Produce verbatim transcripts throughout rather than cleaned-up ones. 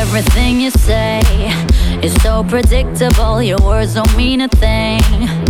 Everything you say is so predictable. Your words don't mean a thing.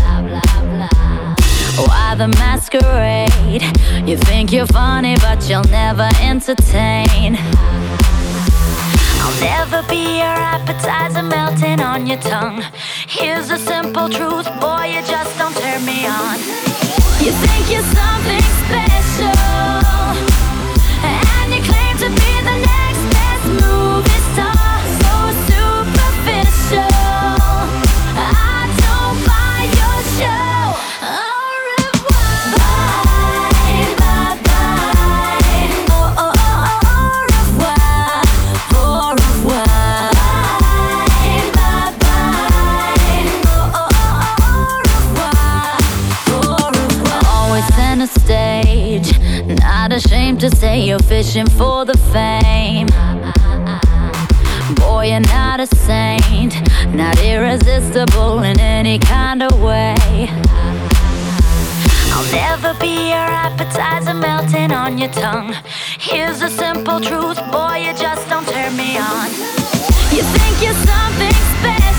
Why the masquerade? You think you're funny, but you'll never entertain. I'll never be your appetizer melting on your tongue. Here's the simple truth, boy, you just don't turn me on. You think you're something special, and you claim to be the next best movie star. So superficial, I don't buy your show. Au revoir. Bye, bye, bye. Oh, oh, oh, au revoir. Au revoir. Bye, bye, bye. Oh, oh, oh, au revoir. Au revoir. Always center stage, not ashamed to say you're fishing for the fame. Boy, you're not a saint, not irresistible in any kind of way. I'll never be your appetizer melting on your tongue. Here's the simple truth, boy, you just don't turn me on. You think you're something special,